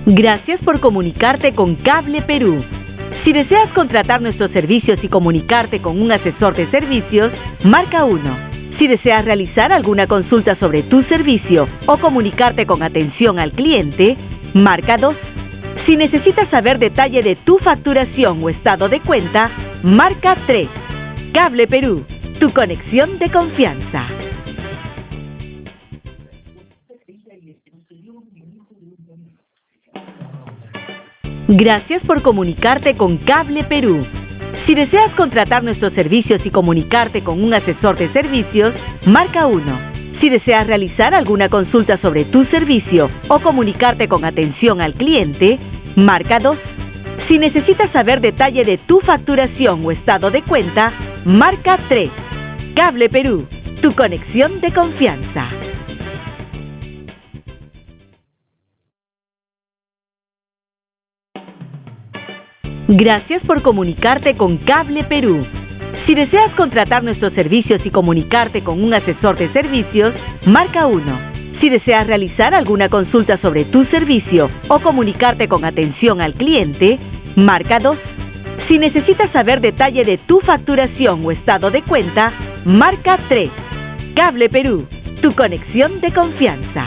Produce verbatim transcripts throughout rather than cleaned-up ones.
Gracias por comunicarte con Cable Perú. Si deseas contratar nuestros servicios y comunicarte con un asesor de servicios, marca uno. Si deseas realizar alguna consulta sobre tu servicio o comunicarte con atención al cliente, marca dos. Si necesitas saber detalle de tu facturación o estado de cuenta, marca tres. Cable Perú, tu conexión de confianza. Gracias por comunicarte con Cable Perú. Si deseas contratar nuestros servicios y comunicarte con un asesor de servicios, marca uno. Si deseas realizar alguna consulta sobre tu servicio o comunicarte con atención al cliente, marca dos. Si necesitas saber detalle de tu facturación o estado de cuenta, marca tres. Cable Perú, tu conexión de confianza. Gracias por comunicarte con Cable Perú. Si deseas contratar nuestros servicios y comunicarte con un asesor de servicios, marca uno. Si deseas realizar alguna consulta sobre tu servicio o comunicarte con atención al cliente, marca dos. Si necesitas saber detalle de tu facturación o estado de cuenta, marca tres. Cable Perú, tu conexión de confianza.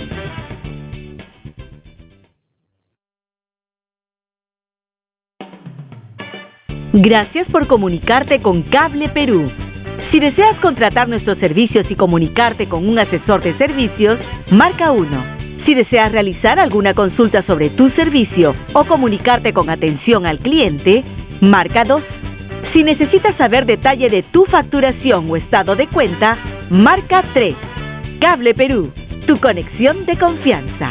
Gracias por comunicarte con Cable Perú. Si deseas contratar nuestros servicios y comunicarte con un asesor de servicios, marca uno. Si deseas realizar alguna consulta sobre tu servicio o comunicarte con atención al cliente, marca dos. Si necesitas saber detalle de tu facturación o estado de cuenta, marca tres. Cable Perú, tu conexión de confianza.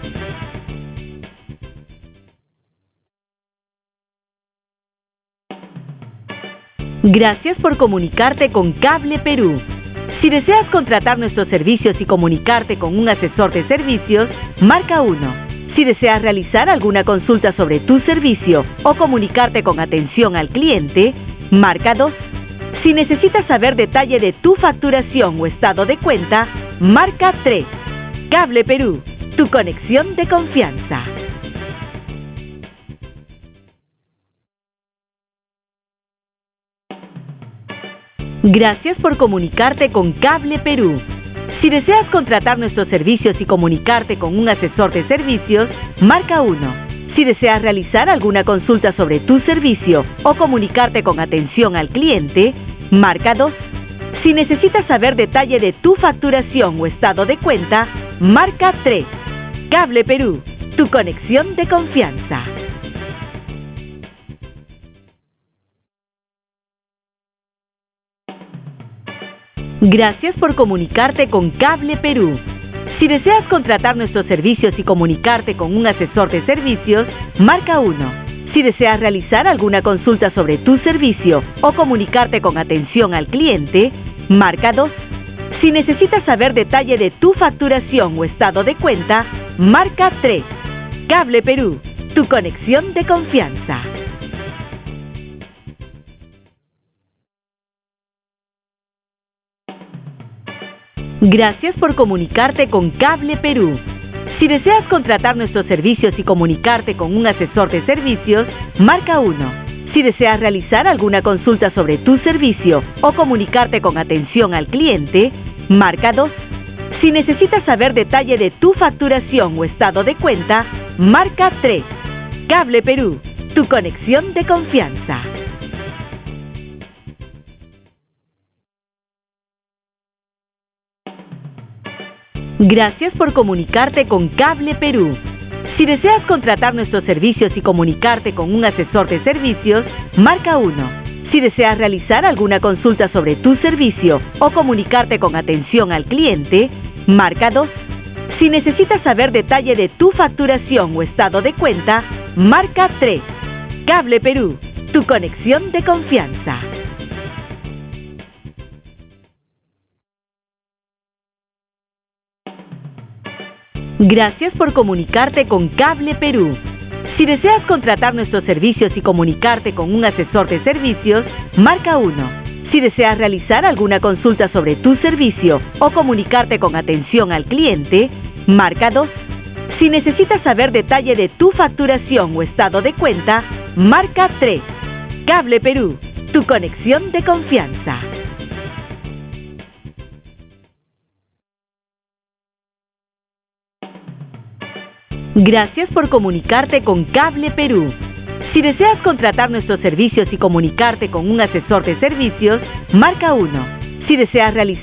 Gracias por comunicarte con Cable Perú. Si deseas contratar nuestros servicios y comunicarte con un asesor de servicios, marca uno. Si deseas realizar alguna consulta sobre tu servicio o comunicarte con atención al cliente, marca dos. Si necesitas saber detalle de tu facturación o estado de cuenta, marca tres. Cable Perú, tu conexión de confianza. Gracias por comunicarte con Cable Perú. Si deseas contratar nuestros servicios y comunicarte con un asesor de servicios, marca uno. Si deseas realizar alguna consulta sobre tu servicio o comunicarte con atención al cliente, marca dos. Si necesitas saber detalle de tu facturación o estado de cuenta, marca tres. Cable Perú, tu conexión de confianza. Gracias por comunicarte con Cable Perú. Si deseas contratar nuestros servicios y comunicarte con un asesor de servicios, marca uno. Si deseas realizar alguna consulta sobre tu servicio o comunicarte con atención al cliente, marca dos. Si necesitas saber detalle de tu facturación o estado de cuenta, marca tres. Cable Perú, tu conexión de confianza. Gracias por comunicarte con Cable Perú. Si deseas contratar nuestros servicios y comunicarte con un asesor de servicios, marca uno. Si deseas realizar alguna consulta sobre tu servicio o comunicarte con atención al cliente, marca dos. Si necesitas saber detalle de tu facturación o estado de cuenta, marca tres. Cable Perú, tu conexión de confianza. Gracias por comunicarte con Cable Perú. Si deseas contratar nuestros servicios y comunicarte con un asesor de servicios, marca uno. Si deseas realizar alguna consulta sobre tu servicio o comunicarte con atención al cliente, marca dos. Si necesitas saber detalle de tu facturación o estado de cuenta, marca tres. Cable Perú, tu conexión de confianza. Gracias por comunicarte con Cable Perú. Si deseas contratar nuestros servicios y comunicarte con un asesor de servicios, marca uno. Si deseas realizar alguna consulta sobre tu servicio o comunicarte con atención al cliente, marca dos. Si necesitas saber detalle de tu facturación o estado de cuenta, marca tres. Cable Perú, tu conexión de confianza. Gracias por comunicarte con Cable Perú. Si deseas contratar nuestros servicios y comunicarte con un asesor de servicios, marca uno. Si deseas realizar